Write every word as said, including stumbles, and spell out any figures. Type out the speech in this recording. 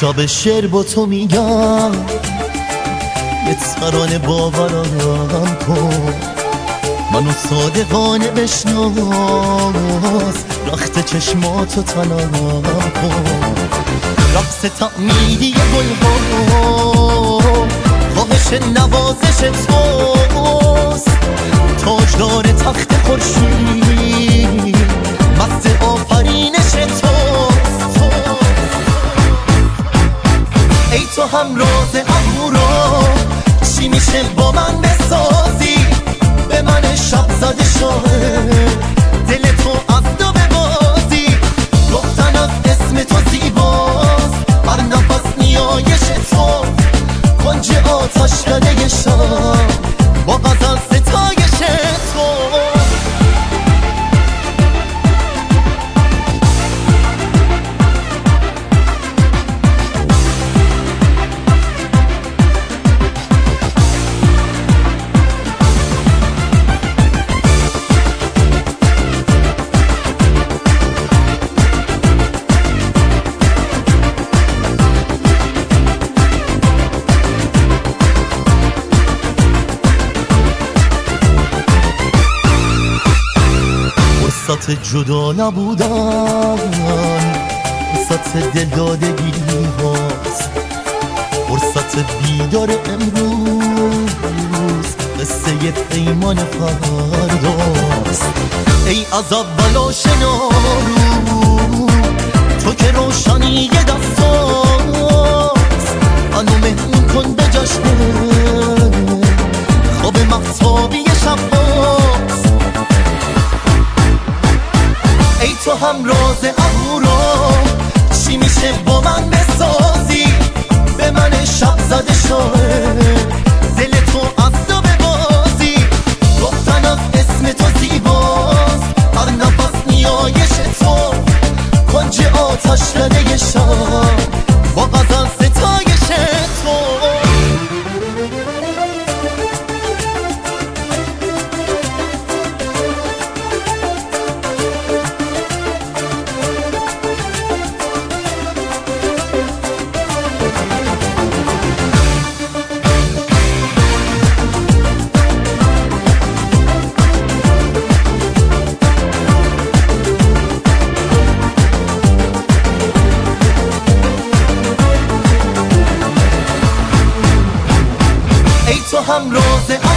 شب شعر با تو میگم یه ترانه باورم کن، منو صادقانه بشناس، رخت چشماتو تنم کن. رقص تعمیدی گلها خواهش نوازش توست، تاجدار تخت خورشید مست آفرینش توست. ای تو هم راز اهورا، چی میشه با من بسازی؟ به من شب زده شاه دل تو از دو ببازی. گفتن از اسم تو زیباست، هر نفس نیایش تو کنج آتش کده شب با غزل ستایش تو. فرصت جدا نبودن، فرصت دلدادگی هاست، فرصت بیدار امروز قصه پیمان فرداست. ای از اول آشنا رو تو که روشنی دستاست، منو مهمون کن به جشن خواب مهتابی شباست. ای تو هم راز اهورا، چی میشه با من بسازی؟ به من شب زده شاه دل تو از دو ببازی. گفتن از اسم تو زیباست، هر نفس نیایش تو کنج آتش کده شب با غزل ستایش تو. تو هم راز